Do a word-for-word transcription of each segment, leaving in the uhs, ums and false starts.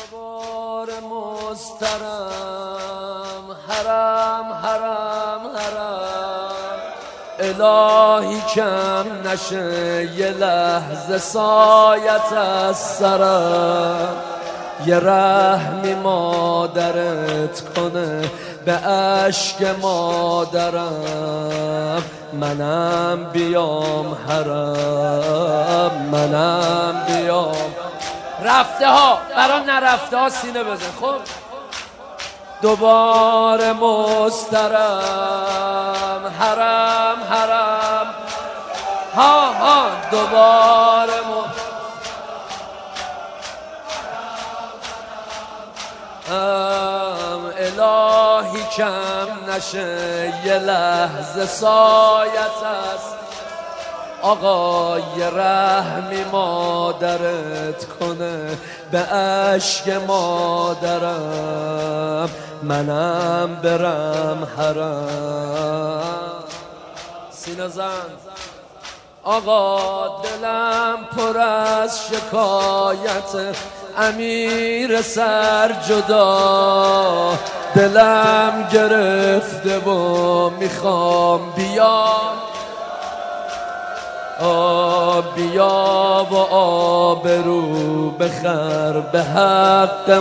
دوبار مسترم حرم حرم حرم الهی کم نشه یه لحظه سایت از سرم، یه رحمی مادرت کنه به اشک مادرم، منم بیام حرم، منم بیام. رفته ها برا نرفته ها سینه بزن. خب دوباره مسترم حرم حرم ها ها دوباره ام الهی کم نشه یه لحظه سایت است، آقا یه رحمی مادرت کنه به اشک مادرم، منم برم حرم. سینه زن آقا دلم پر از شکایت امیر سر جدا، دلم گرفته و میخوام بیام، آب بیا و آبرو بخر به حق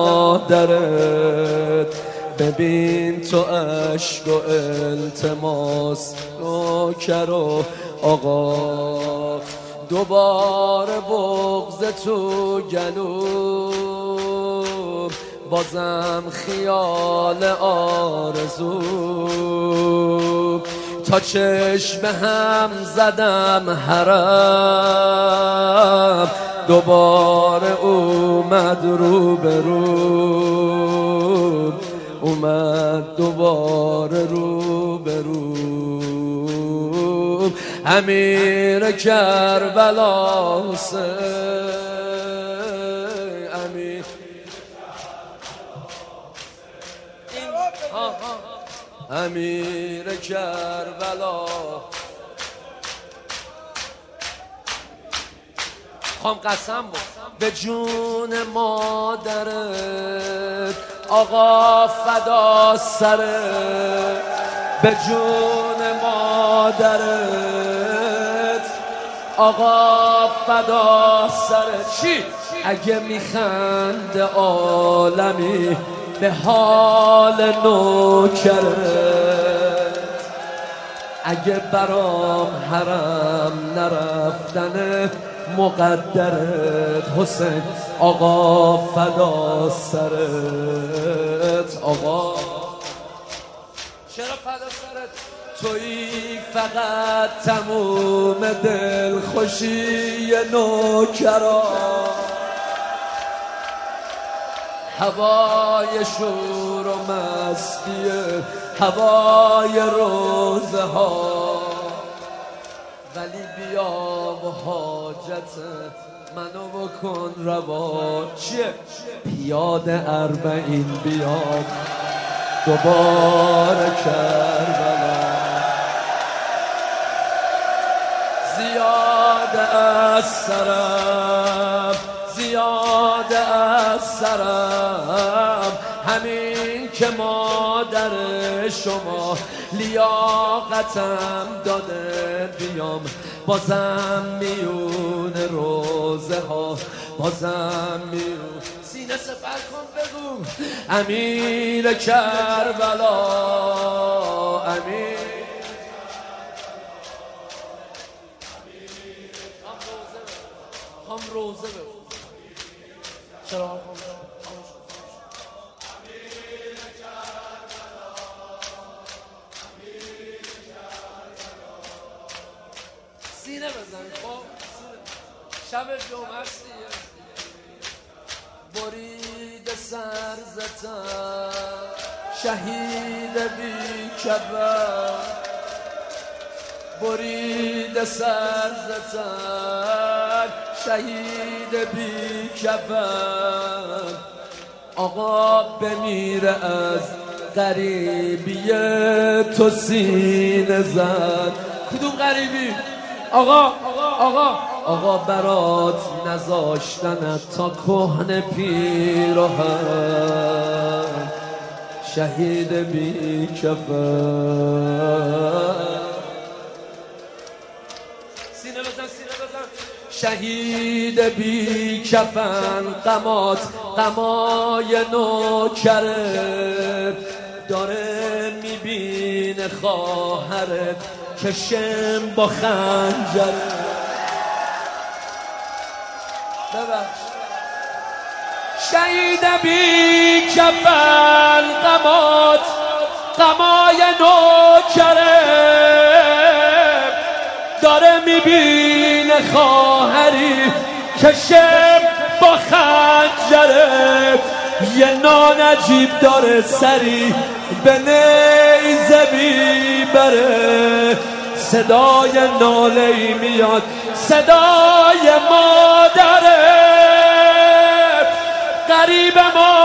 مادرت، ببین تو عشق و التماس نوکر و آقا، دوباره بغض تو گلو بازم خیال آرزو، تا چشم هم زدم حرم، دوباره اومد رو به رو، اومد دوباره رو به رو. امیر کربلا حسین، امیر امیر کربلا، خواهم قسم بود به جون مادرت، آقا فدا سرت، به جون مادرت، آقا فدا سرت. چی؟ اگه میخند عالمی به حال نوکرت، اگه برام حرم نرفتن مقدرت، حسین آقا فدا سرت، آقا چرا فدا سرت؟ تویی فقط تموم دل خوشی نوکرا، هوای شور و مستی هوای روزه ها، ولی بیا و حاجت منو بکن روا. چیه؟ پیاده اربعین بیاد دوباره کربلا، زیاده از سرم زیاده از سرم، همین که مادر شما لیاقتم داده بیام، بازم میون روزه ها بازم میون. سینه سپر کن بگو امیر کربلا، امیر هم روزه بگو چرا هم سینه بزن. خب شب جمعه سیه برید سر زتن شهید بی کبر، برید سر زتن شهید بی کبر، آقا بمیره از غریبی تو سینه زد. کدوم غریبی؟ آقا آقا آقا آقا برات نذاشتنت تا کهنه پیراهن شهید بی کفن سینه بزن سینه بزن شهید بی کفن غمات غمای نوکرت داره میبینه خواهرت کشم با خنجرت ببخش شهید بی کفن غمات غمای نوکرت داره میبینه خواهری کشم با خنجره یه نانجیب داره سری به نیزه میبره صدای ناله‌ای میاد صدای مادره غریب ما